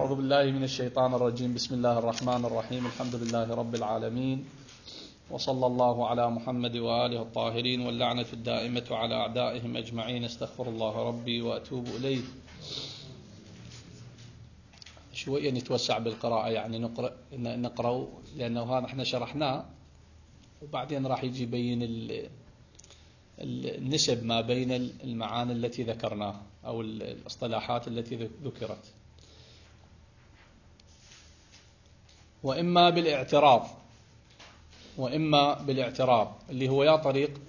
أعوذ بالله من الشيطان الرجيم. بسم الله الرحمن الرحيم. الحمد لله رب العالمين، وصلى الله على محمد وآله الطاهرين، واللعنة الدائمة على أعدائهم أجمعين. استغفر الله ربي وأتوب إليه. شوية نتوسع بالقراءة، يعني نقرأ لأنه هذا احنا شرحناه، وبعدين راح يجي يبين النسب ما بين المعاني التي ذكرناها أو الاصطلاحات التي ذكرت. وإما بالاعتراض اللي هو يا طريق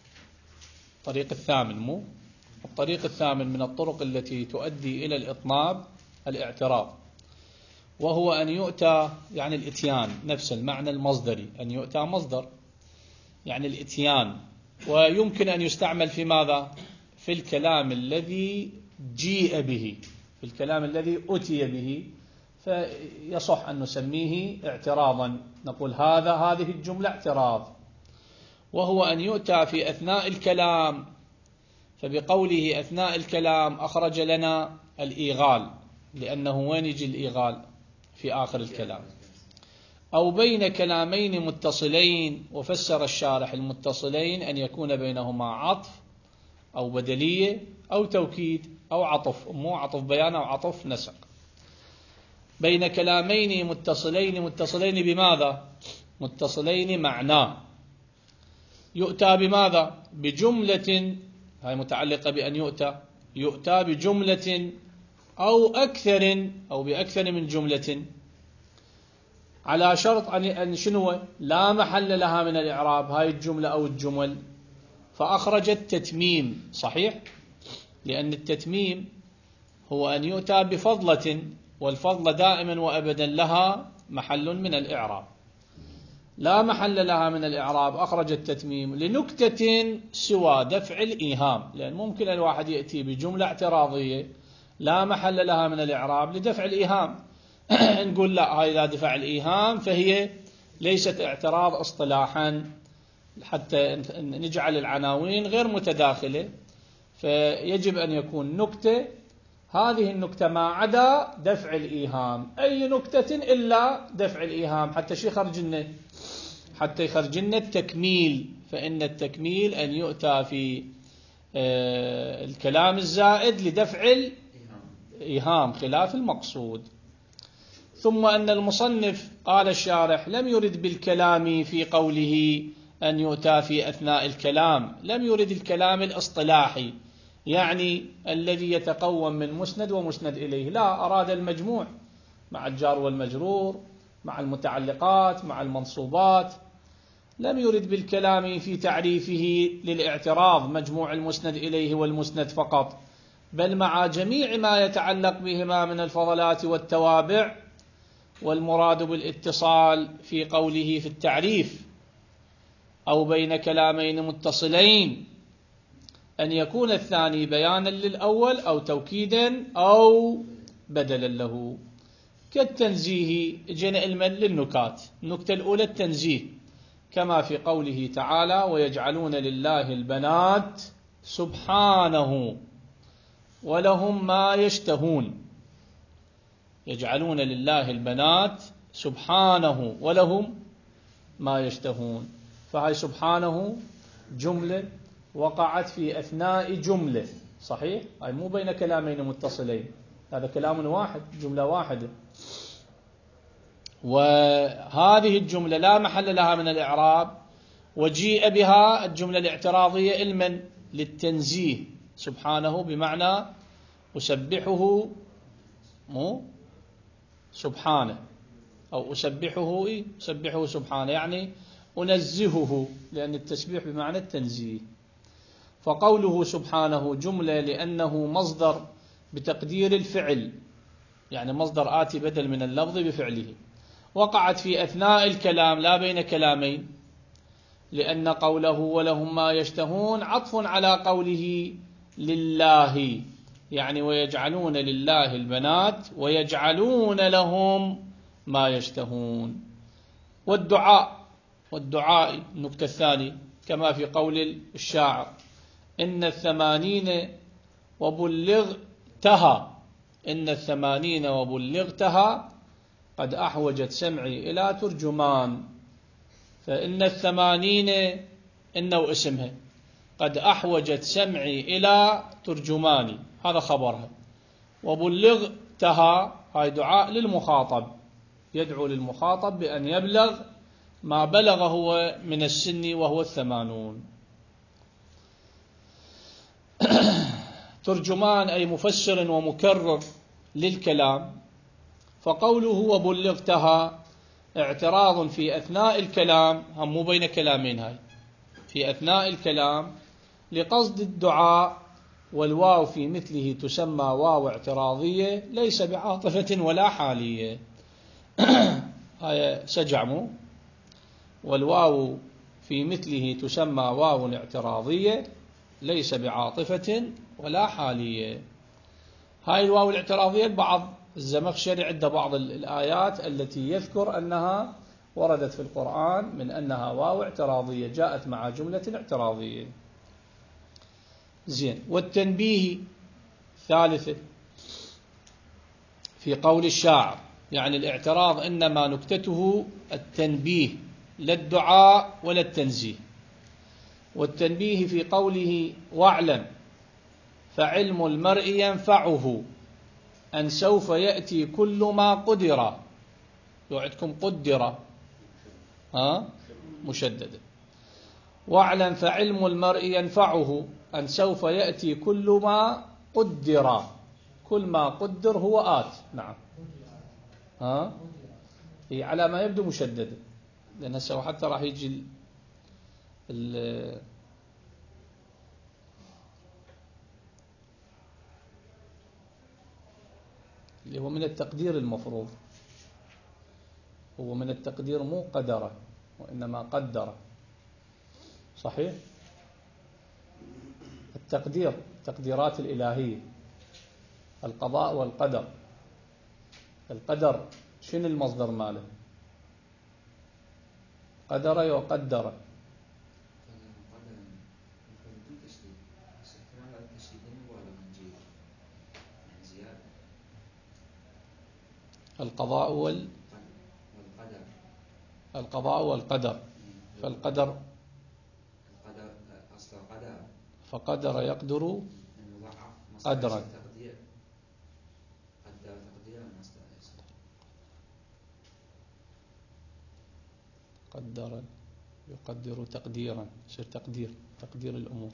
الثامن، الطريق الثامن من الطرق التي تؤدي إلى الإطناب الاعتراض، وهو أن يؤتى، يعني الإتيان، نفس المعنى المصدري، أن يؤتى مصدر يعني الإتيان، ويمكن أن يستعمل في ماذا؟ في الكلام الذي جيء به، في الكلام الذي أتي به، فيصح أن نسميه اعتراضا، نقول هذه الجملة اعتراض. وهو أن يؤتى في أثناء الكلام، فبقوله أثناء الكلام أخرج لنا الإيغال، لأنه وين يجي الإيغال؟ في آخر الكلام. أو بين كلامين متصلين، وفسر الشارح المتصلين أن يكون بينهما عطف أو بدلية أو توكيد أو عطف، مو عطف بيان أو عطف نسق. بين كلامين متصلين بماذا؟ متصلين معناه. يؤتى بماذا؟ بجملة، هاي متعلقة بأن يؤتى بجملة أو أكثر أو بأكثر من جملة، على شرط أن شنو؟ لا محل لها من الإعراب، هاي الجملة أو الجمل، فأخرجت تتميم. صحيح؟ لأن التتميم هو أن يؤتى بفضلة، والفضلة دائما وأبدا لها محل من الإعراب. لا محل لها من الإعراب، أخرج التتميم لنكتة سوى دفع الإيهام، لأن ممكن الواحد يأتي بجملة اعتراضية لا محل لها من الإعراب لدفع الإيهام. نقول لا، هاي لا دفع الإيهام، فهي ليست اعتراض اصطلاحا، حتى نجعل العناوين غير متداخلة، فيجب أن يكون نكتة، هذه النكتة ما عدا دفع الإيهام، أي نكتة إلا دفع الإيهام، حتى يخرج لنا التكميل. فإن التكميل أن يؤتى في الكلام الزائد لدفع الإيهام خلاف المقصود. ثم أن المصنف قال الشارح لم يرد بالكلام في قوله أن يؤتى في أثناء الكلام، لم يرد الكلام الاصطلاحي، يعني الذي يتقوم من مسند ومسند إليه، لا، أراد المجموع مع الجار والمجرور، مع المتعلقات، مع المنصوبات. لم يرد بالكلام في تعريفه للاعتراض مجموع المسند إليه والمسند فقط، بل مع جميع ما يتعلق بهما من الفضلات والتوابع. والمراد بالاتصال في قوله في التعريف أو بين كلامين متصلين أن يكون الثاني بيانا للأول أو توكيدا أو بدلا له، كالتنزيه. جينا للنكات، النكتة الأولى التنزيه، كما في قوله تعالى ويجعلون لله البنات سبحانه ولهم ما يشتهون. يجعلون لله البنات سبحانه ولهم ما يشتهون، فهي سبحانه جملة وقعت في أثناء جملة، صحيح؟ هاي مو بين كلامين متصلين، هذا كلام واحد، جملة واحدة. وهذه الجملة لا محل لها من الإعراب، وجيء بها الجملة الاعتراضية علما للتنزيه. سبحانه بمعنى أسبحه، مو سبحانه، أو أسبحه سبحانه، يعني أنزهه، لأن التسبيح بمعنى التنزيه. فقوله سبحانه جملة لأنه مصدر بتقدير الفعل، يعني مصدر آتي بدل من اللفظ بفعله، وقعت في أثناء الكلام لا بين كلامين، لأن قوله ولهم ما يشتهون عطف على قوله لله، يعني ويجعلون لله البنات ويجعلون لهم ما يشتهون. والدعاء النكتة الثانية، كما في قول الشاعر إن 80 وبلغتها، إن الثمانين وبلغتها قد أحوجت سمعي إلى ترجمان. فإن الثمانين إن واسمها قد أحوجت سمعي إلى ترجماني، هذا خبرها. وبلغتها هاي دعاء للمخاطب، يدعو للمخاطب بأن يبلغ ما بلغ هو من السن وهو 80. ترجمان أي مفسر ومكرر للكلام. فقوله وبلغتها اعتراض في أثناء الكلام، هم مو بين كلامين، هاي في أثناء الكلام لقصد الدعاء، والواو في مثله تسمى واو اعتراضية ليس بعاطفة ولا حالية. هاي سجعمو. والواو في مثله تسمى واو اعتراضية ليس بعاطفة ولا حالية. هاي الواو الاعتراضية بعض الزمخشري عنده بعض الآيات التي يذكر أنها وردت في القرآن من أنها واو اعتراضية جاءت مع جملة اعتراضية. زين. والتنبيه ثالثة في قول الشاعر، يعني الاعتراض إنما نكتته التنبيه لا الدعاء ولا التنزيه. والتنبيه في قوله واعلم فعلم المرء ينفعه أن سوف يأتي كل ما قدر. يوعدكم قدر مشددة. واعلم فعلم المرء ينفعه أن سوف يأتي كل ما قدر. كل ما قدر هو آت. نعم. هي على ما يبدو مشددة، لأن هسه حتى راح يجي اللي هو من التقدير المفروض، هو من التقدير مو قدره وإنما قدره. صحيح. التقدير تقديرات الإلهية، القضاء والقدر. القدر شنو المصدر ماله؟ قدر وقدر. القضاء القضاء والقدر. فالقدر فقدر يقدر قدرا. قدر يقدر تقديرا، يصير تقدير الأمور.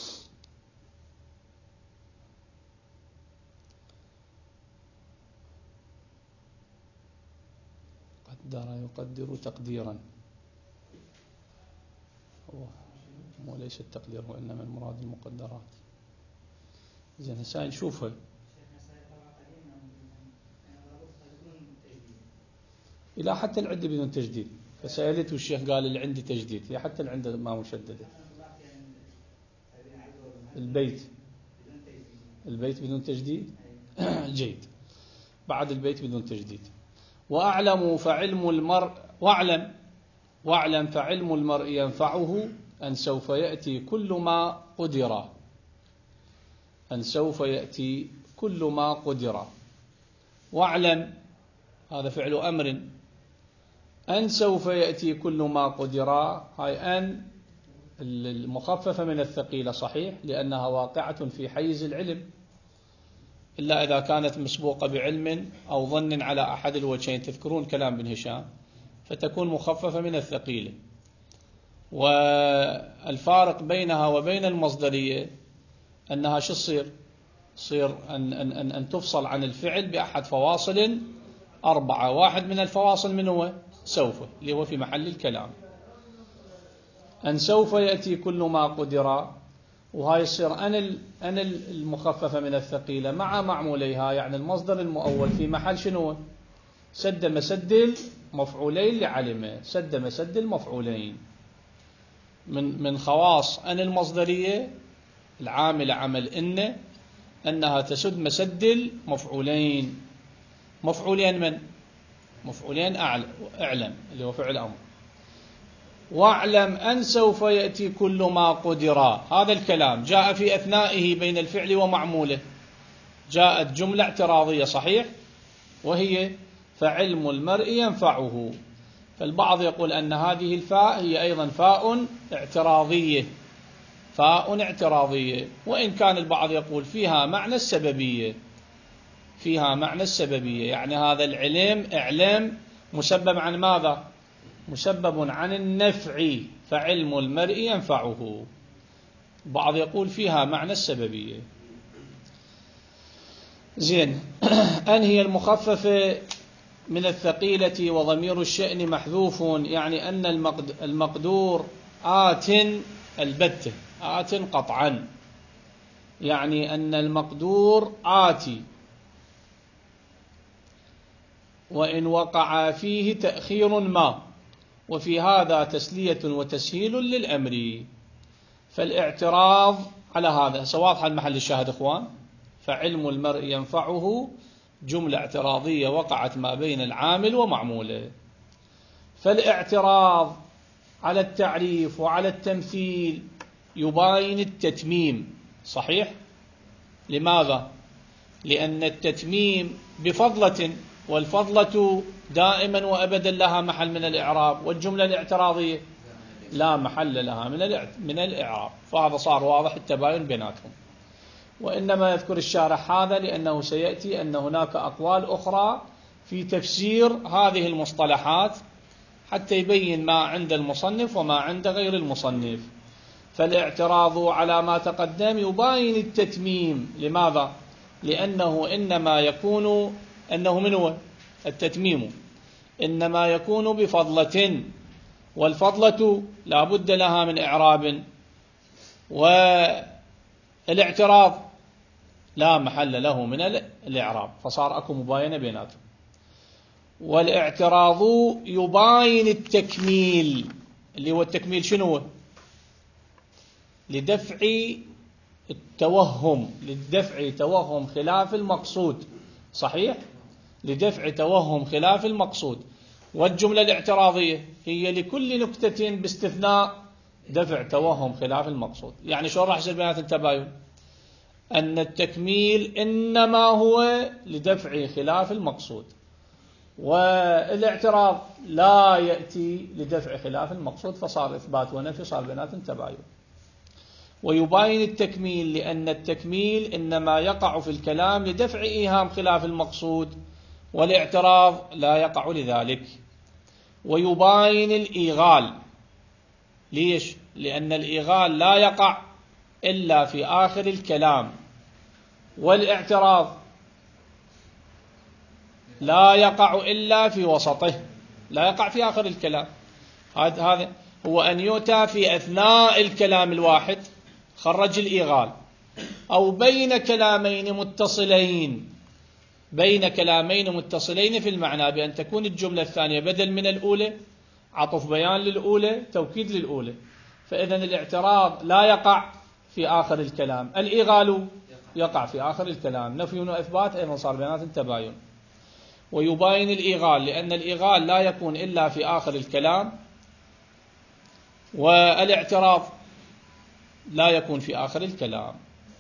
قدر يقدر تقديرا، هو ليس التقدير، هو إنما المراد المقدرات. زين هسه نشوفها. إلى حتى العدة بدون تجديد، فسألته الشيخ قال اللي عندي تجديد، هي حتى اللي عنده ما مشددة. البيت بدون تجديد. جيد. بعد البيت بدون تجديد. وأعلم فعلم المرء واعلم فعلم المرء ينفعه أن سوف يأتي كل ما قدر. أن سوف يأتي كل ما قدر. واعلم هذا فعل أمر. أن سوف يأتي كل ما قدر، هاي أن المخففة من الثقيلة، صحيح، لأنها واقعة في حيز العلم، إلا إذا كانت مسبوقة بعلم أو ظن على أحد الوجهين. تذكرون كلام بن هشام، فتكون مخففة من الثقيلة. والفارق بينها وبين المصدرية أنها شو تصير أن تفصل عن الفعل بأحد فواصل 4. واحد من الفواصل من هو سوف، اللي هو في محل الكلام. أن سوف يأتي كل ما قدر، وهاي يصير أن المخففة من الثقيلة مع معموليها، يعني المصدر المؤول في محل شنو؟ سد مسد المفعولين لعلمه. سد مسد المفعولين. من خواص أن المصدرية العاملة عمل أنها تسد مسد المفعولين. مفعولين من؟ مفعولين أعلم اللي هو فعل أمر. واعلم أن سوف يأتي كل ما قدر، هذا الكلام جاء في أثنائه بين الفعل ومعموله. جاءت جملة اعتراضية صحيح، وهي فعلم المرء ينفعه. فالبعض يقول أن هذه الفاء هي أيضا فاء اعتراضية، فاء اعتراضية، وإن كان البعض يقول فيها معنى السببية، فيها معنى السببية، يعني هذا العلم إعلام مسبب عن ماذا؟ مسبب عن النفع، فعلم المرء ينفعه. بعض يقول فيها معنى السببية. زين. أن هي المخففة من الثقيلة وضمير الشأن محذوف، يعني أن المقدور آت البتة، آت قطعا، يعني أن المقدور آتي، وإن وقع فيه تأخير ما، وفي هذا تسلية وتسهيل للأمر. فالاعتراض على هذا واضحة المحل الشاهد إخوان. فعلم المرء ينفعه جملة اعتراضية وقعت ما بين العامل ومعموله. فالاعتراض على التعريف وعلى التمثيل يباين التتميم صحيح. لماذا؟ لأن التتميم بفضلة، والفضلة دائما وأبدا لها محل من الإعراب، والجملة الاعتراضية لا محل لها من الإعراب. فهذا صار واضح التباين بيناتهم. وإنما يذكر الشارح هذا لأنه سيأتي أن هناك أقوال أخرى في تفسير هذه المصطلحات حتى يبين ما عند المصنف وما عند غير المصنف. فالاعتراض على ما تقدم يباين التتميم. لماذا؟ لأنه إنما يكون من هو التتميم؟ إنما يكون بفضلة، والفضلة لا بد لها من إعراب، والاعتراض لا محل له من الإعراب، فصار أكو مباينة بيناتهم. والاعتراض يباين التكميل، اللي هو التكميل شنو؟ لدفع التوهم، لدفع توهم خلاف المقصود صحيح، لدفع توهم خلاف المقصود. والجملة الاعتراضية هي لكل نكتة باستثناء دفع توهم خلاف المقصود. يعني شو راح يصير بينات التباين؟ أن التكميل إنما هو لدفع خلاف المقصود، والاعتراض لا يأتي لدفع خلاف المقصود، فصار إثبات ونفي، صار بينات تباين. ويباين التكميل لأن التكميل إنما يقع في الكلام لدفع إيهام خلاف المقصود، والاعتراض لا يقع لذلك. ويباين الإيغال. ليش؟ لأن الإيغال لا يقع إلا في آخر الكلام، والاعتراض لا يقع إلا في وسطه، لا يقع في آخر الكلام. هذا هو أن يؤتى في أثناء الكلام الواحد خرج الإيغال، أو بين كلامين متصلين، بين كلامين متصلين في المعنى، بأن تكون الجملة الثانية بدل من الأولى، عطف بيان للأولى، توكيد للأولى. فإذا الاعتراض لا يقع في آخر الكلام، الإيغال يقع في آخر الكلام. نفي وإثبات أيضا صار بينات تباين. ويباين الإيغال لأن الإيغال لا يكون إلا في آخر الكلام، والاعتراض لا يكون في آخر الكلام.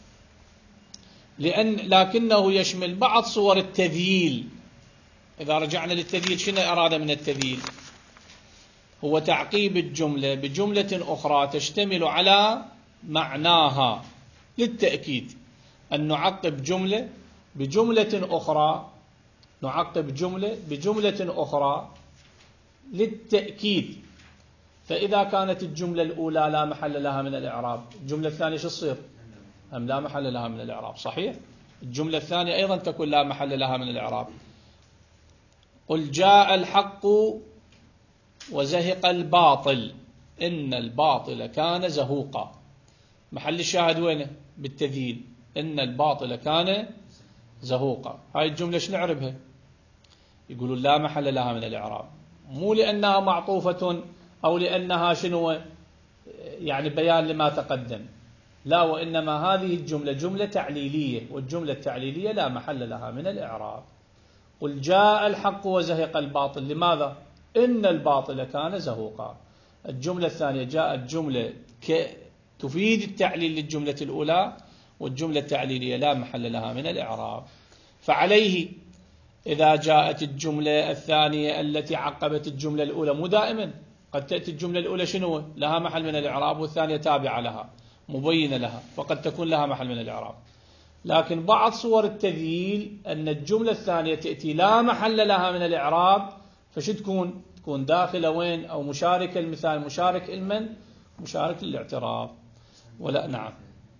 لكنه يشمل بعض صور التذييل. إذا رجعنا للتذييل، شنو أراد من التذييل؟ هو تعقيب الجملة بجملة أخرى تشتمل على معناها، للتأكيد. أن نعقب جملة بجملة أخرى، نعقب جملة بجملة أخرى للتأكيد. فإذا كانت الجملة الأولى لا محل لها من الإعراب، الجملة الثانية شو تصير؟ أم لا محل لها من الإعراب صحيح. الجملة الثانية أيضا تكون لا محل لها من الإعراب. قل جاء الحق وزهق الباطل إن الباطل كان زهوقا. محل الشاهد وينه؟ بالتذييل، إن الباطل كان زهوقا. هاي الجملة شنو نعربها؟ يقولوا لا محل لها من الإعراب، مو لأنها معطوفة أو لأنها شنو يعني بيان لما تقدم، لا، وإنما هذه الجملة جملة تعليلية، والجملة التعليلية لا محل لها من الإعراب. قل جاء الحق وزهق الباطل، لماذا؟ إن الباطل كان زهوقا. الجملة الثانية جاءت جملة تفيد التعليل للجملة الأولى، والجملة التعليلية لا محل لها من الإعراب. فعليه إذا جاءت الجملة الثانية التي عقبت الجملة الأولى، مو دائما، قد تأتي الجملة الأولى شنو لها محل من الإعراب والثانية تابعة لها مبينة لها، فقد تكون لها محل من الإعراب. لكن بعض صور التذييل أن الجملة الثانية تأتي لا محل لها من الإعراب، فش تكون داخلة وين؟ أو مشاركة، المثال مشارك المن، مشارك للاعتراف. ولا نعم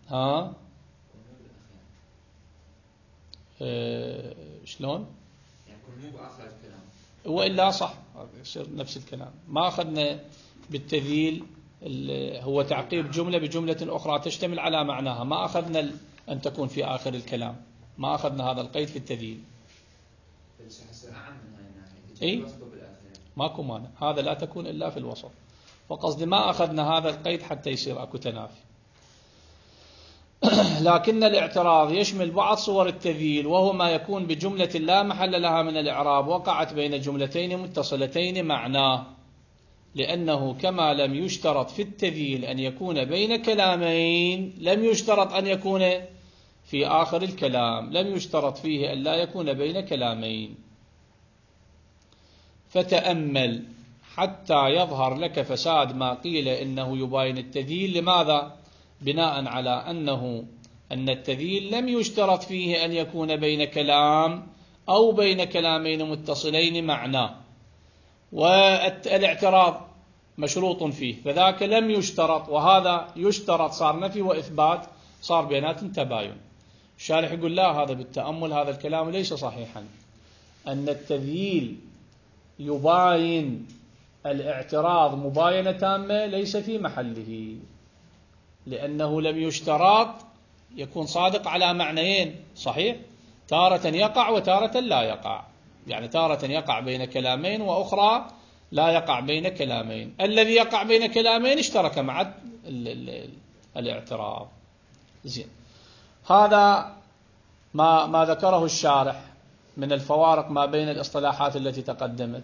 شلون؟ يعني مو بآخر الكلام، وإلا صح يصير نفس الكلام. ما أخذنا بالتذييل هو تعقيب جملة بجملة أخرى تشتمل على معناها، ما أخذنا أن تكون في آخر الكلام، ما أخذنا هذا القيد في التذييل. إيه؟ ماكو مانع، هذا لا تكون إلا في الوسط، فقصدي ما أخذنا هذا القيد حتى يصير أكو تنافي. لكن الاعتراض يشمل بعض صور التذييل، وهو ما يكون بجملة لا محل لها من الإعراب وقعت بين جملتين متصلتين معناه، لأنه كما لم يشترط في التذييل أن يكون بين كلامين، لم يشترط أن يكون في آخر الكلام، لم يشترط فيه أن لا يكون بين كلامين. فتأمل حتى يظهر لك فساد ما قيل إنه يباين التذييل. لماذا؟ بناء على أن التذييل لم يشترط فيه أن يكون بين كلام أو بين كلامين متصلين معناه، والاعتراض مشروط فيه، فذاك لم يشترط وهذا يشترط، صار نفي وإثبات، صار بيناتهم تباين. الشارح يقول لا، هذا بالتأمل هذا الكلام ليس صحيحا، أن التذييل يباين الاعتراض مباينة تامة ليس في محله، لأنه لم يشترط، يكون صادق على معنيين صحيح، تارة يقع وتارة لا يقع، يعني تارة يقع بين كلامين وأخرى لا يقع بين كلامين. الذي يقع بين كلامين اشترك مع الاعتراض. زين، هذا ما ذكره الشارح من الفوارق ما بين الاصطلاحات التي تقدمت.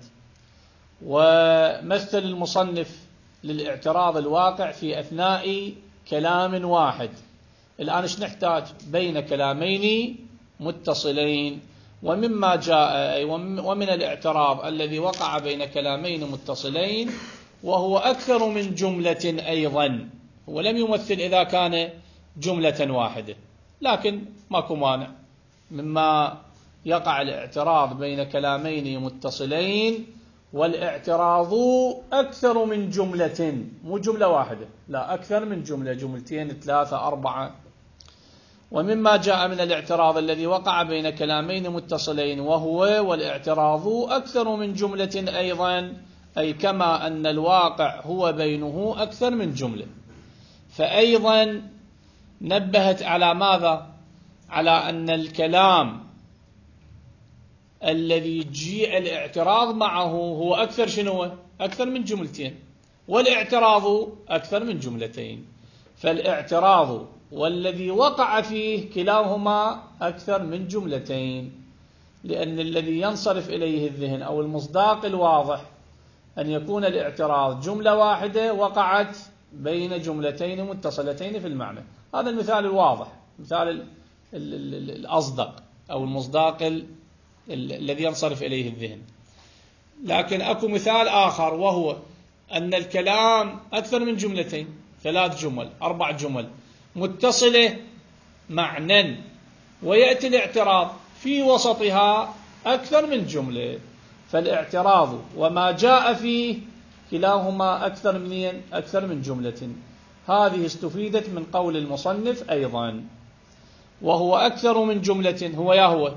ومثل المصنف للاعتراض الواقع في أثناء كلام واحد. الآن ايش نحتاج؟ بين كلامين متصلين. ومما جاء ومن الاعتراض الذي وقع بين كلامين متصلين وهو أكثر من جملة أيضا، ولم يمثل إذا كان جملة واحدة، لكن ماكو مانع مما يقع الاعتراض بين كلامين متصلين والاعتراض أكثر من جملة، مو جملة واحدة، لا، أكثر من جملة، جملتين، 3، 4. ومما جاء من الاعتراض الذي وقع بين كلامين متصلين وهو والاعتراض أكثر من جملة أيضا، أي كما أن الواقع هو بينه أكثر من جملة. فأيضا نبهت على ماذا؟ على أن الكلام الذي جيء الاعتراض معه هو أكثر شنو؟ أكثر من جملتين، والاعتراض أكثر من جملتين. فالاعتراض والذي وقع فيه كلاهما أكثر من جملتين، لأن الذي ينصرف إليه الذهن أو المصداق الواضح أن يكون الاعتراض جملة واحدة وقعت بين جملتين متصلتين في المعنى. هذا المثال الواضح، مثال الأصدق أو المصداق الذي ينصرف إليه الذهن. لكن أكو مثال آخر، وهو أن الكلام أكثر من جملتين، 3 جمل، 4 جمل متصلة معنى، ويأتي الاعتراض في وسطها أكثر من جملة، فالاعتراض وما جاء فيه كلاهما أكثر من جملة. هذه استفيدت من قول المصنف أيضا، وهو أكثر من جملة، هو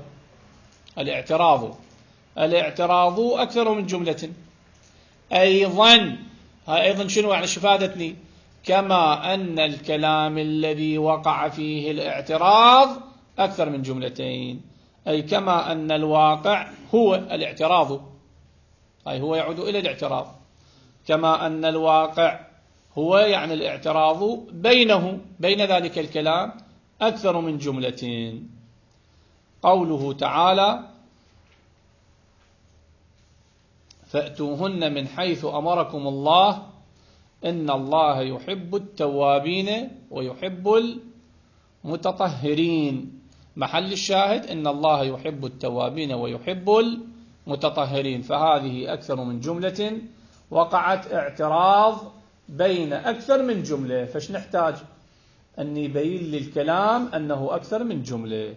الاعتراض أكثر من جملة أيضا. أيضا شنو يعني؟ شفادتني كما أن الكلام الذي وقع فيه الاعتراض أكثر من جملتين، أي كما أن الواقع هو الاعتراض، أي هو يعود إلى الاعتراض، كما أن الواقع هو يعني الاعتراض بين ذلك الكلام أكثر من جملة. قوله تعالى فأتوهن من حيث أمركم الله إن الله يحب التوابين ويحب متطهرين. محل الشاهد إن الله يحب التوابين ويحب المتطهرين، فهذه أكثر من جملة وقعت اعتراض بين أكثر من جملة، فش نحتاج أن يبين للكلام أنه أكثر من جملة.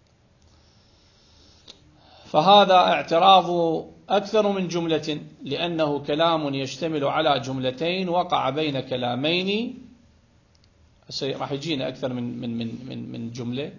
فهذا اعتراض أكثر من جملة لأنه كلام يشتمل على جملتين وقع بين كلامين، راح يجينا أكثر من جملة.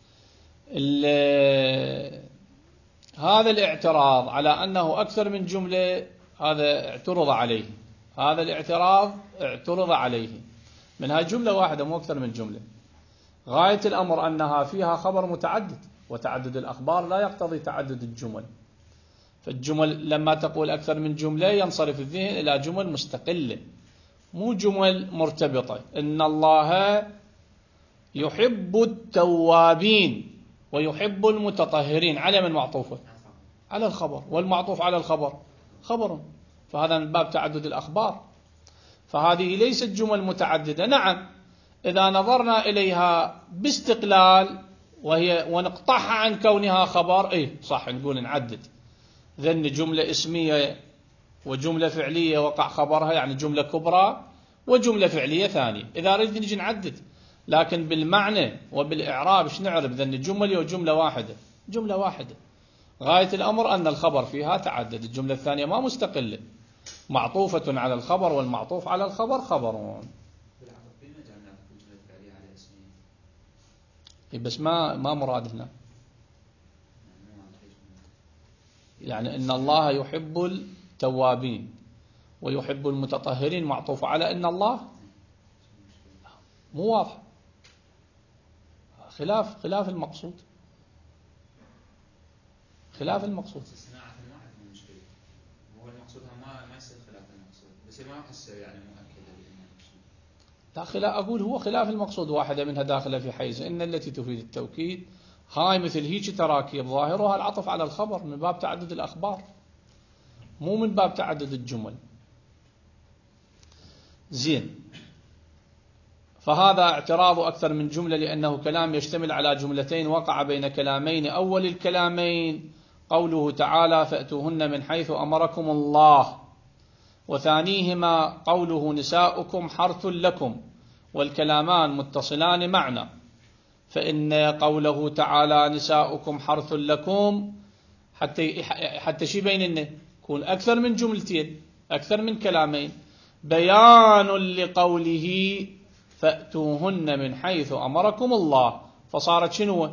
هذا الاعتراض على أنه أكثر من جملة هذا اعترض عليه، هذا الاعتراض اعترض عليه منها جملة واحدة مو أكثر من جملة. غاية الأمر أنها فيها خبر متعدد، وتعدد الأخبار لا يقتضي تعدد الجمل، فالجمل لما تقول أكثر من جملة ينصرف الذهن إلى جمل مستقلة مو جمل مرتبطة. إن الله يحب التوابين ويحب المتطهرين، على من معطوفة؟ على الخبر، والمعطوف على الخبر خبر، فهذا من باب تعدد الأخبار. فهذه ليست جمل متعددة. نعم إذا نظرنا إليها باستقلال ونقطعها عن كونها خبر، صح نقول نعدد ذن جملة اسمية وجملة فعلية وقع خبرها، يعني جملة كبرى وجملة فعلية ثانية، إذا أريد نجي نعدد. لكن بالمعنى وبالإعراب ايش نعرف؟ ذن جملة وجملة واحدة، جملة واحدة. غاية الأمر أن الخبر فيها تعدد، الجملة الثانية ما مستقلة، معطوفة على الخبر، والمعطوف على الخبر خبر. بس ما مراد هنا، يعني إن الله يحب التوابين ويحب المتطهرين معطوف على إن الله، مو واضح، خلاف المقصود، خلاف المقصود. هو المقصود ما يصير خلاف المقصود، بس ما أحسه يعني مؤكد. لا أقول هو خلاف المقصود، واحدة منها داخلة في حيز إن التي تفيد التوكيد، هاي مثل هيك تراكيب ظاهرها العطف على الخبر من باب تعدد الأخبار مو من باب تعدد الجمل. زين، فهذا اعتراض أكثر من جملة لأنه كلام يشتمل على جملتين وقع بين كلامين. أول الكلامين قوله تعالى فأتوهن من حيث أمركم الله، وثانيهما قوله نساؤكم حرث لكم، والكلامان متصلان معنا. فإن قوله تعالى نساؤكم حرث لكم حتى شي بيننا يكون أكثر من جملتين، أكثر من كلامين، بيان لقوله فأتوهن من حيث أمركم الله، فصارت شنو؟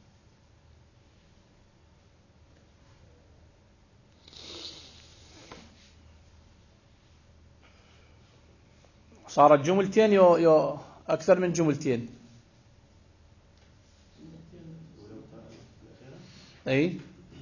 صارت جملتين يو أكثر من جملتين. أي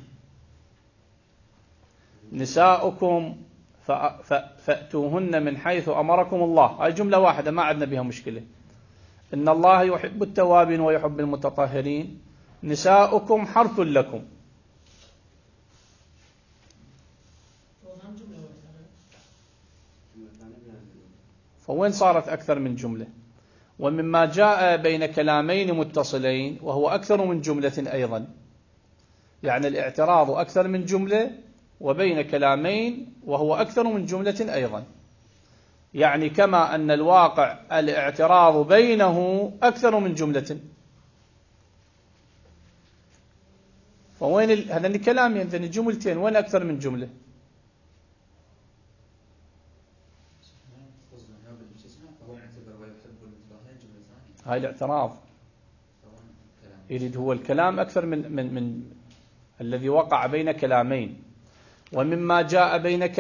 نساؤكم فأتوهن من حيث أمركم الله، هاي جملة واحدة ما عندنا بها مشكلة. إن الله يحب التوابين ويحب المتطهرين، نساؤكم حرث لكم، فوين صارت أكثر من جملة؟ ومما جاء بين كلامين متصلين وهو أكثر من جملة أيضا، يعني الاعتراض أكثر من جملة وبين كلامين وهو أكثر من جملة أيضا، يعني كما أن الواقع الاعتراض بينه أكثر من جملة. فوين هذا الكلام يعني جملتين، وين أكثر من جملة؟ هاي الاعتراض يريد هو الكلام أكثر من الذي وقع بين كلامين. ومما جاء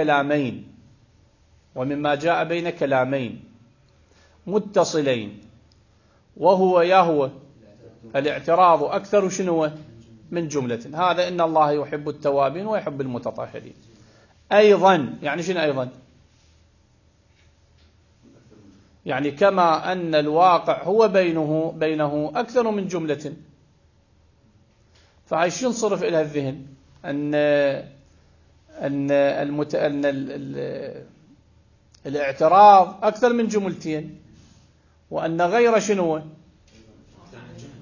بين كلامين متصلين وهو يهوى الاعتراض أكثر شنو من جملة. هذا إن الله يحب التوابين ويحب المتطهرين أيضا، يعني شنو أيضا؟ يعني كما أن الواقع هو بينه أكثر من جملة، فعايش ينصرف إلى الذهن أن الاعتراض أكثر من جملتين، وأن غير شنو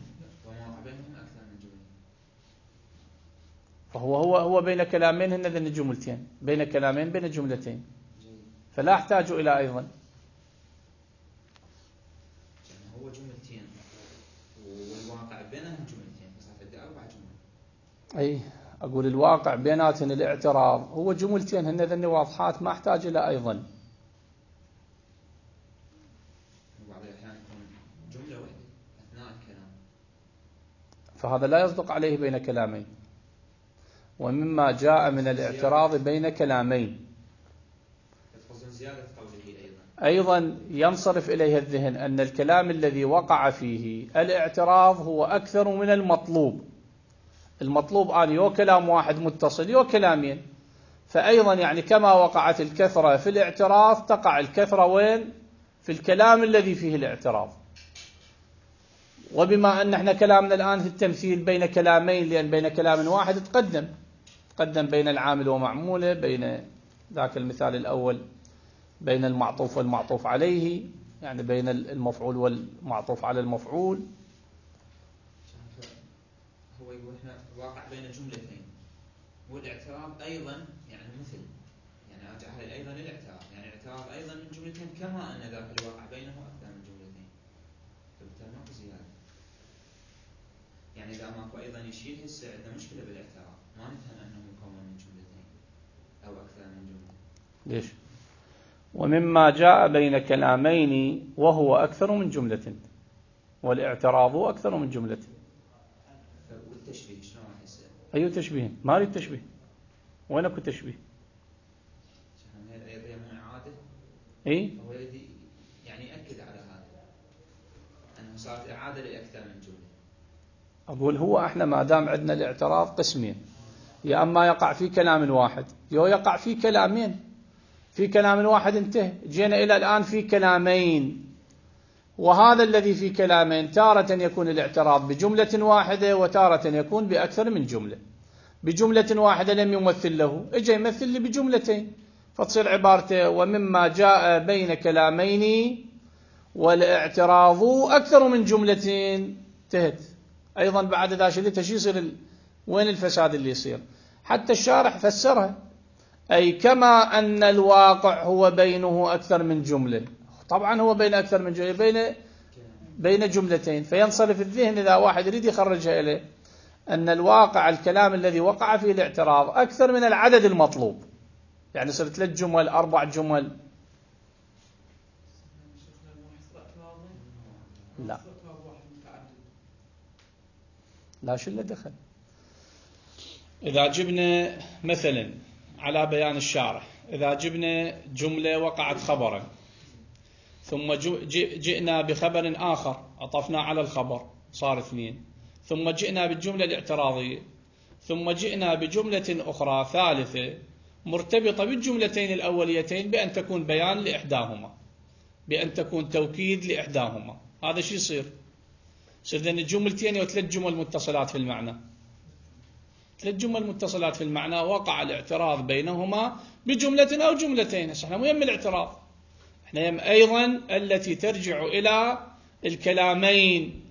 هو بين كلامين هن ذن جملتين، بين كلامين بين جملتين، فلا أحتاج إلى أيضا. هو جملتين والواقع بينهم جملتين، فصارت 4 جمل. أي أقول الواقع بيناتهن الاعتراض هو جملتين هن ذن واضحات، ما أحتاج إلى أيضا. وبعض الأحيان يكون جملة واحدة أثناء الكلام، فهذا لا يصدق عليه بين كلامين. ومما جاء من الاعتراض بين كلامين زيادة قوله أيضا ينصرف إليه الذهن أن الكلام الذي وقع فيه الاعتراض هو أكثر من المطلوب. المطلوب أن يو كلام واحد متصل يو كلامين، فأيضا يعني كما وقعت الكثرة في الاعتراض تقع الكثرة وين؟ في الكلام الذي فيه الاعتراض. وبما أن احنا كلامنا الآن في التمثيل بين كلامين، لأن بين كلام واحد تقدم بين العامل ومعموله، بين ذاك المثال الأول بين المعطوف والمعطوف عليه، يعني بين المفعول والمعطوف على المفعول. هو يقول احنا واقع بين جملتين، والاعتراض أيضا يعني مثل، يعني أجعل أيضا الاعتراض، يعني اعتراض أيضا من جملتين كما أن ذاك الواقع بينه أكثر من جملتين، فبالتالي ماكو زيادة. يعني إذا ماكو أيضا يشيل هسه عندنا مشكلة بالاعتراض، ما نفهم أنه مكون من جملتين أو أكثر من جملة. ليش؟ ومما جاء بين كلامين وهو أكثر من جملة، والاعتراض أكثر من جملة. والتشبيه شلون راح يصير؟ أي تشبيه؟ ما أريد تشبيه. وين أكو تشبيه؟ هذا أيضا من إعادة. إيه؟ هو يعني يأكد على هذا أنه صارت إعادة لأكثر من جملة. أقول هو احنا ما دام عندنا الاعتراض قسمين، يا أما يقع في كلام واحد يو يقع في كلامين. في كلام واحد انتهى، جينا إلى الآن في كلامين، وهذا الذي في كلامين تارة يكون الاعتراض بجملة واحدة وتارة يكون بأكثر من جملة. بجملة واحدة لم يمثل له، اجى يمثل لي بجملتين، فتصير عبارته ومما جاء بين كلامين والاعتراض أكثر من جملتين انتهت. أيضا بعد ذا شيء يصير وين الفساد اللي يصير؟ حتى الشارح فسرها، أي كما أن الواقع هو بينه أكثر من جملة، طبعا هو بين أكثر من جملة، بين جملتين، فينصرف الذهن إذا واحد يريد يخرجها إليه أن الواقع الكلام الذي وقع فيه الاعتراض أكثر من العدد المطلوب، يعني صرت 3 جمل 4 جمل. لا شو اللي دخل؟ إذا جبنا مثلا على بيان الشارح، إذا جبنا جملة وقعت خبرا ثم جئنا بخبر آخر عطفنا على الخبر صار 2، ثم جئنا بالجملة الاعتراضية، ثم جئنا بجملة أخرى ثالثة مرتبطة بالجملتين الأوليتين بأن تكون بيان لإحداهما، بأن تكون توكيد لإحداهما، هذا شو يصير؟ يصير ذن جملتين أو 3 جمل متصلات في المعنى، 3 جمل متصلات في المعنى وقع الاعتراض بينهما بجملة أو جملتين. احنا مو يم الاعتراض، احنا يم أيضا التي ترجع إلى الكلامين،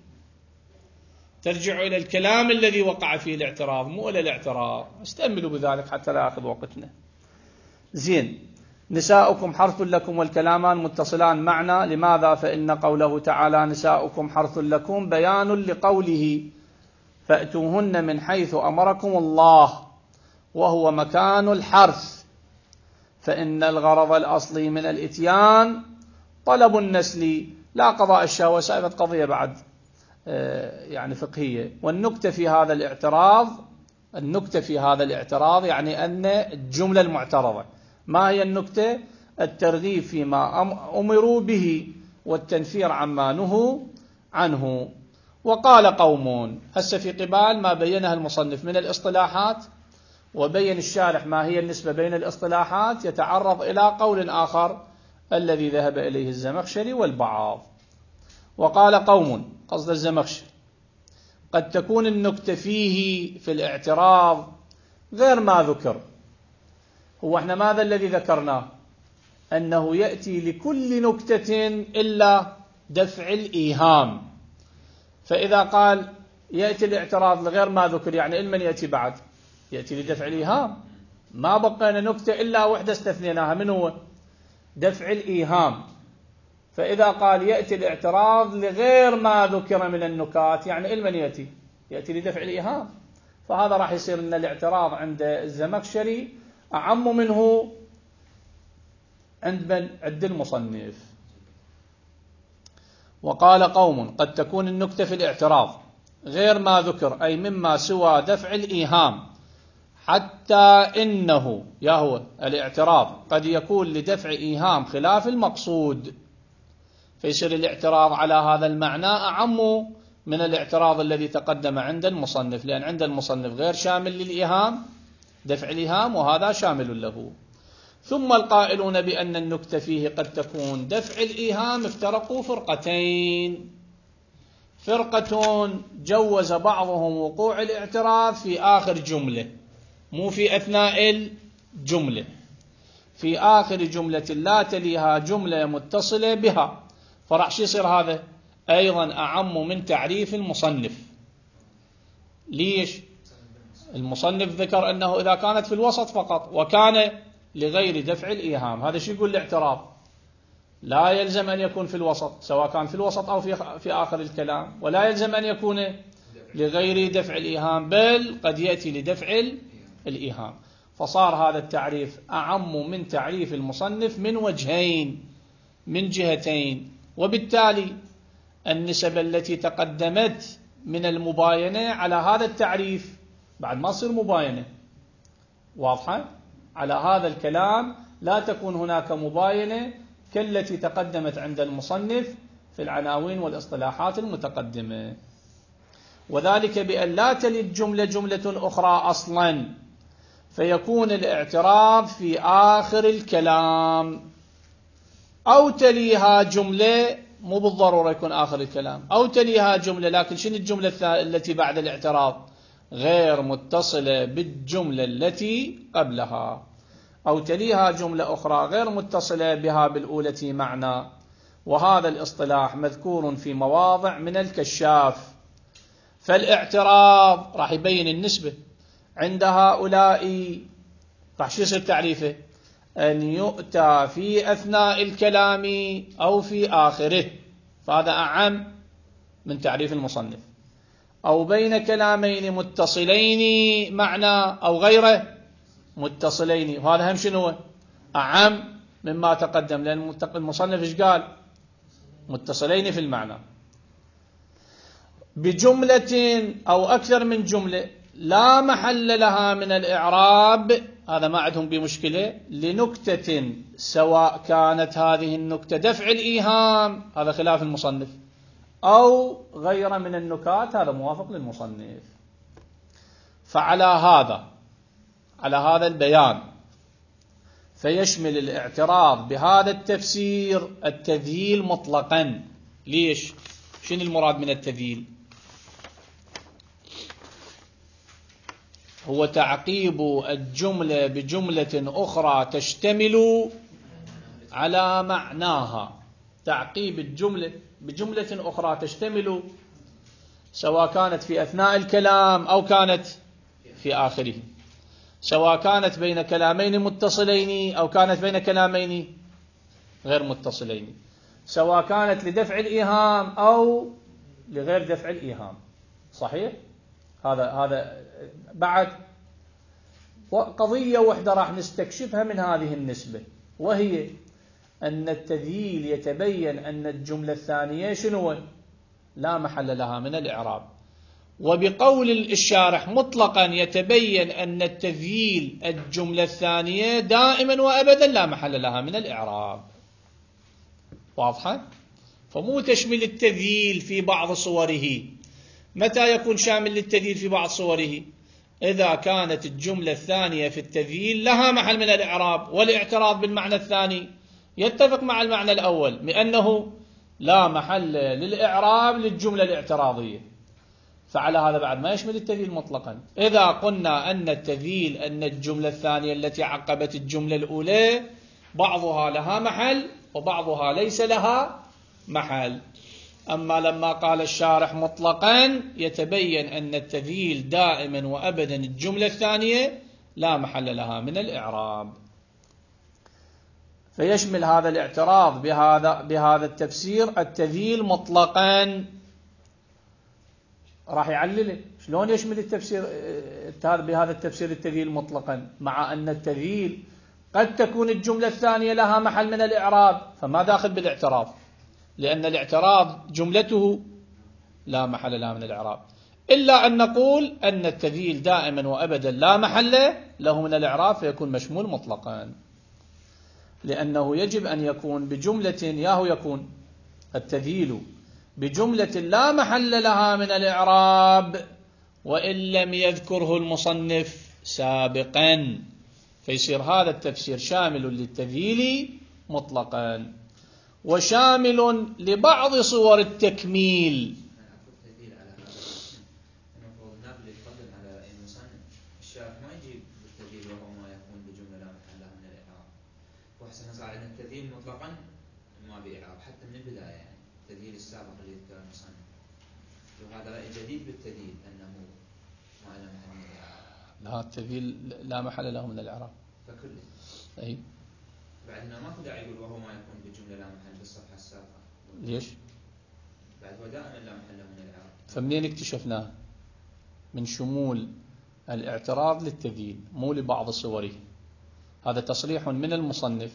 ترجع إلى الكلام الذي وقع فيه الاعتراض مو إلى الاعتراض. استأملوا بذلك حتى لا أخذ وقتنا. زين، نساؤكم حرث لكم والكلامان متصلان معنا، لماذا؟ فإن قوله تعالى نساؤكم حرث لكم بيان لقوله فأتوهن من حيث أمركم الله، وهو مكان الحرث، فإن الغرض الأصلي من الإتيان طلب النسل لا قضاء الشهوة. سائفة قضية بعد يعني فقهية. والنكتة في هذا الاعتراض، النكتة في هذا الاعتراض يعني أن الجملة المعترضة، ما هي النكتة؟ الترغيب فيما أمروا به والتنفير عما نهوا عنه. وقال قوم، هسه في قبال ما بينها المصنف من الاصطلاحات وبين الشارح ما هي النسبة بين الاصطلاحات، يتعرض إلى قول آخر الذي ذهب إليه الزمخشري والبعض. وقال قوم، قصد الزمخشري، قد تكون النكتة فيه في الاعتراض غير ما ذكر. هو احنا ماذا الذي ذكرناه؟ أنه يأتي لكل نكتة إلا دفع الإيهام. فإذا قال يأتي الاعتراض لغير ما ذكر، يعني المن يأتي بعد يأتي لدفع الإيهام. ما بقينا نكتة إلا وحدة استثنيناها، من هو؟ دفع الإيهام. فإذا قال يأتي الاعتراض لغير ما ذكر من النكات، يعني لمن يأتي لدفع الإيهام، فهذا راح يصير أن الاعتراض عند الزمخشري أعم منه عند المصنف. وقال قوم قد تكون النكتة في الاعتراض غير ما ذكر، أي مما سوى دفع الإيهام، حتى إنه هو الاعتراض قد يكون لدفع إيهام خلاف المقصود، فيصير الاعتراض على هذا المعنى أعم من الاعتراض الذي تقدم عند المصنف، لأن عند المصنف غير شامل للإيهام، دفع الإيهام، وهذا شامل له. ثم القائلون بأن النكتة فيه قد تكون دفع الإيهام افترقوا فرقتين. فرقة جوز بعضهم وقوع الاعتراض في آخر جملة، مو في أثناء الجملة، في آخر جملة لا تليها جملة متصلة بها، فراح يصير هذا أيضا أعم من تعريف المصنف. ليش؟ المصنف ذكر أنه إذا كانت في الوسط فقط، وكان لغير دفع الإيهام. هذا شو يقول الاعتراض؟ لا يلزم أن يكون في الوسط، سواء كان في الوسط أو في آخر الكلام، ولا يلزم أن يكون لغير دفع الإيهام، بل قد يأتي لدفع الإيهام. فصار هذا التعريف أعم من تعريف المصنف من وجهين، من جهتين. وبالتالي النسب التي تقدمت من المباينة على هذا التعريف بعد ما تصير مباينة واضحة على هذا الكلام، لا تكون هناك مباينة كالتي تقدمت عند المصنف في العناوين والاصطلاحات المتقدمة، وذلك بأن لا تلي الجملة جملة أخرى أصلا، فيكون الاعتراض في آخر الكلام، أو تليها جملة، مو بالضرورة يكون آخر الكلام، أو تليها جملة، لكن شنو الجملة التي بعد الاعتراض؟ غير متصلة بالجملة التي قبلها، أو تليها جملة أخرى غير متصلة بها بالأولى معنى. وهذا الاصطلاح مذكور في مواضع من الكشاف. فالاعتراض راح يبين النسبة عند هؤلاء، راح يصير تعريفه أن يؤتى في أثناء الكلام أو في آخره، فهذا أعم من تعريف المصنف. أو بين كلامين متصلين معنى أو غيره متصلين، وهذا هم شنو؟ أعم مما تقدم، لأن المصنف إيش قال؟ متصلين في المعنى. بجملة أو أكثر من جملة لا محل لها من الإعراب، هذا ما عندهم بمشكلة، لنكتة سواء كانت هذه النكتة دفع الإيهام، هذا خلاف المصنف، أو غير من النكات، هذا موافق للمصنف. فعلى على هذا البيان فيشمل الاعتراض بهذا التفسير التذييل مطلقا. ليش؟ شنو المراد من التذييل؟ هو تعقيب الجملة بجملة أخرى تشتمل على معناها، تعقيب الجملة بجملة أخرى تشتمل، سواء كانت في أثناء الكلام أو كانت في آخره، سواء كانت بين كلامين متصلين أو كانت بين كلامين غير متصلين، سواء كانت لدفع الإيهام أو لغير دفع الإيهام. صحيح؟ هذا بعد قضية واحدة راح نستكشفها من هذه النسبة، وهي أن التذييل يتبين أن الجملة الثانية شنو؟ لا محل لها من الإعراب. وبقول الشارح مطلقا يتبين أن التذييل الجملة الثانية دائما وأبدا لا محل لها من الإعراب. واضحة؟ فمو تشمل التذييل في بعض صوره. متى يكون شامل للتذييل في بعض صوره؟ إذا كانت الجملة الثانية في التذييل لها محل من الإعراب، والاعتراض بالمعنى الثاني يتفق مع المعنى الأول بأنه لا محل للإعراب للجملة الاعتراضية، فعلى هذا بعد ما يشمل التذييل مطلقا. إذا قلنا أن التذييل أن الجملة الثانية التي عقبت الجملة الأولى بعضها لها محل وبعضها ليس لها محل، أما لما قال الشارح مطلقا يتبين أن التذييل دائما وأبدا الجملة الثانية لا محل لها من الإعراب. فيشمل هذا الاعتراض بهذا التفسير التذييل مطلقا. راح يعلله شلون يشمل التفسير بهذا التفسير التذييل مطلقا، مع أن التذييل قد تكون الجملة الثانية لها محل من الإعراب، فما داخل بالاعتراض، لأن الاعتراض جملته لا محل لها من الإعراب، إلا أن نقول أن التذييل دائما وأبدا لا محل له من الإعراب، فيكون مشمول مطلقا، لأنه يجب أن يكون بجملة يكون التذييل بجملة لا محل لها من الإعراب وإن لم يذكره المصنف سابقا، فيصير هذا التفسير شامل للتذييل مطلقا وشامل لبعض صور التكميل. التذييل على هذا المفروض نقل يقدم على المصنف الشارح ما يجيب بالتذييل وهو ما يكون بجملة لا محل لها من الإعراب، وأحسن صار أن التذييل مطلقا ما بإعراب حتى من البداية، يعني التذييل السابق اللي ذكره المصنف، وهذا رأي جديد بالتذييل أنه ما له محل من الإعراب. لا، التذييل لا محل له من الإعراب فكله أي بعدنا ما داعي يقول وهو ما يكون بجملة لا محل بالصفحة السابقة. ليش؟ بعد هو دائما لا محل له من الإعراب. فمنين اكتشفناه؟ من شمول الاعتراض للتذييل مو لبعض صوره. هذا تصريح من المصنف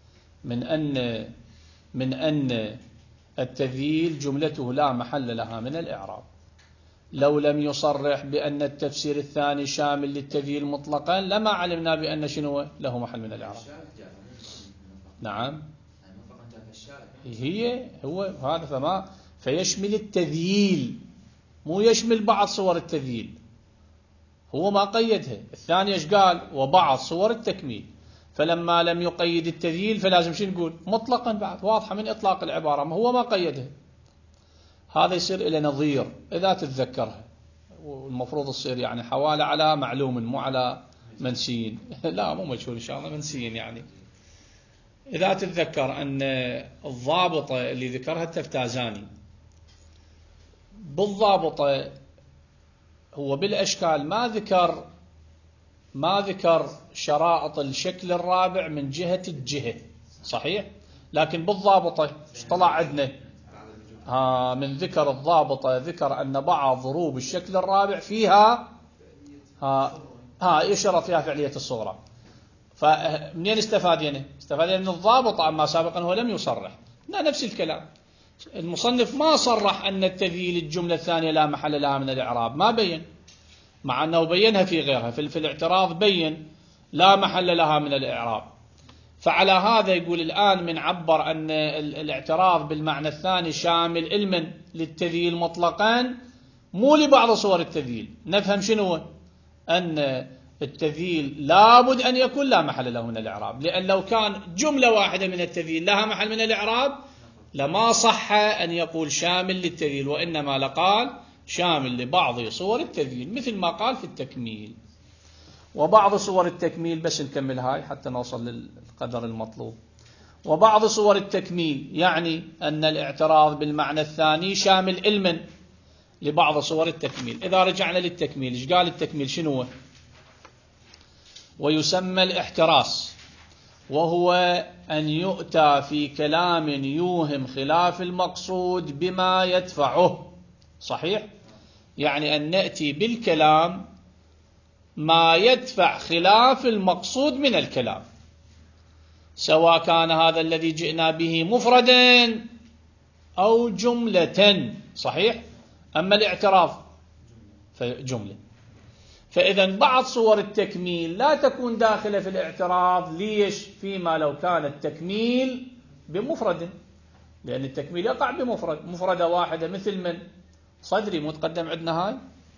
من أن التذييل جملته لا محل لها من الإعراب. لو لم يصرح بأن التفسير الثاني شامل للتذييل مطلقا لما علمنا بأن شنو له محل من الإعراب. نعم، هو هذا فيشمل التذييل مو يشمل بعض صور التذييل، هو ما قيدها. الثاني ايش قال؟ وبعض صور التكميل، فلما لم يقيد التذييل فلازم شو نقول؟ مطلقا. بعد واضحة من إطلاق العبارة، ما هو ما قيدها. هذا يصير إلى نظير إذا تتذكرها، والمفروض يصير يعني حوالة على معلوم مو على منسيين. لا مو مجهول إن شاء الله، منسيين. يعني إذا تتذكر أن الضابطة اللي ذكرها التفتازاني، بالضابطة هو بالأشكال ما ذكر شرائط الشكل الرابع من جهة الجهة، صحيح؟ لكن بالضابطة ايش طلع عندنا؟ من ذكر الضابطة ذكر أن بعض ضروب الشكل الرابع فيها يشرط فيها فعلية الصغرى. فمنين استفادنا من الضابطة، أما سابقا هو لم يصرح. نفس الكلام، المصنف ما صرح أن التذييل الجملة الثانية لا محل لها من الإعراب، ما بين، مع أنه بينها في غيرها. في الاعتراض بين لا محل لها من الإعراب. فعلى هذا يقول الآن من عبر أن الاعتراض بالمعنى الثاني شامل علما للتذييل مطلقا مو لبعض صور التذييل. نفهم شنو؟ أن التذييل لابد أن يكون لا محل له من الإعراب، لأن لو كان جملة واحدة من التذييل لها محل من الإعراب لما صح أن يقول شامل للتذييل، وإنما لقال شامل لبعض صور التذييل، مثل ما قال في التكميل. وبعض صور التكميل، بس نكمل هاي حتى نوصل للقدر المطلوب. وبعض صور التكميل يعني أن الاعتراض بالمعنى الثاني شامل علما لبعض صور التكميل. إذا رجعنا للتكميل، إيش قال التكميل؟ شنو؟ ويسمى الاحتراس، وهو أن يؤتى في كلام يوهم خلاف المقصود بما يدفعه. صحيح؟ يعني أن نأتي بالكلام ما يدفع خلاف المقصود من الكلام، سواء كان هذا الذي جئنا به مفردا أو جملة. صحيح؟ أما الاعتراض فجملة. فإذا بعض صور التكميل لا تكون داخلة في الاعتراض. ليش؟ فيما لو كان التكميل بمفرد، لأن التكميل يقع بمفرد، مفردة واحدة، مثل من صدري متقدم عندنا هاي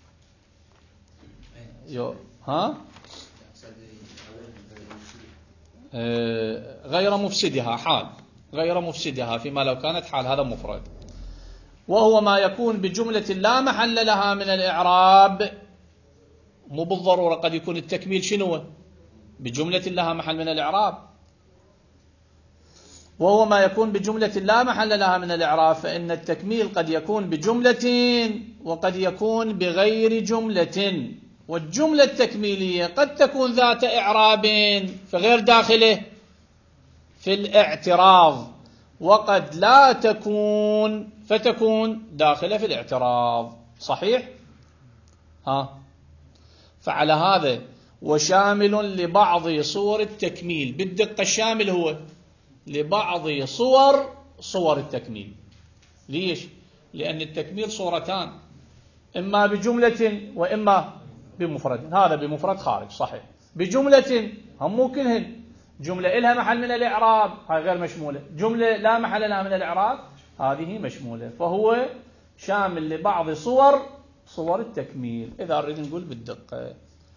غير مفسدها، حال غير مفسدها، فيما لو كانت حال، هذا مفرد. وهو ما يكون بجملة لا محل لها من الإعراب. مو بالضرورة، قد يكون التكميل شنو؟ بجملة لها محل من الإعراب. وهو ما يكون بجملة لا محل لها من الإعراب، فإن التكميل قد يكون بجملة وقد يكون بغير جملة، والجملة التكميلية قد تكون ذات إعراب فغير داخله في الاعتراض، وقد لا تكون فتكون داخلة في الاعتراض. صحيح؟ فعلى هذا وشامل لبعض صور التكميل، بالدقة الشامل هو لبعض صور التكميل. ليش؟ لأن التكميل صورتان، إما بجملة وإما بمفرد. هذا بمفرد خارج صحيح، بجملة هم ممكنهن جملة إلها محل من الإعراب هاي غير مشمولة، جملة لا محل لها من الإعراب هذه مشمولة، فهو شامل لبعض صور التكميل إذا أريد نقول بالدقة.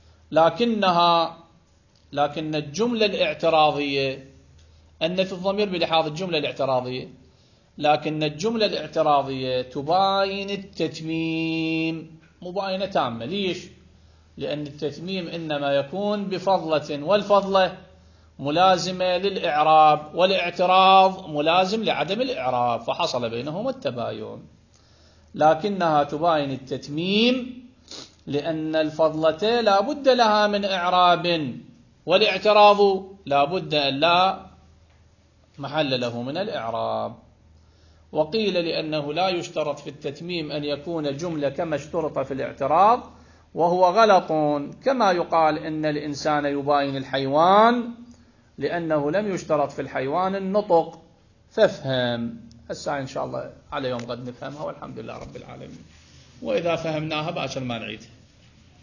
لكن الجملة الاعتراضية أنث الضمير بلحاظ الجملة الاعتراضية، لكن الجملة الاعتراضية تباين التتميم مباينة تامة. ليش؟ لأن التتميم إنما يكون بفضلة، والفضلة ملازمة للإعراب، والاعتراض ملازم لعدم الإعراب، فحصل بينهما التباين. لكنها تباين التتميم لأن الفضلة لا بد لها من إعراب، والاعتراض لا بد أن لا محل له من الإعراب. وقيل لأنه لا يشترط في التتميم أن يكون جملة كما اشترط في الاعتراض، وهو غلط، كما يقال إن الإنسان يباين الحيوان لأنه لم يشترط في الحيوان النطق. فافهم هسه إن شاء الله على يوم غد نفهمها، والحمد لله رب العالمين. وإذا فهمناها باكر ما نعيد.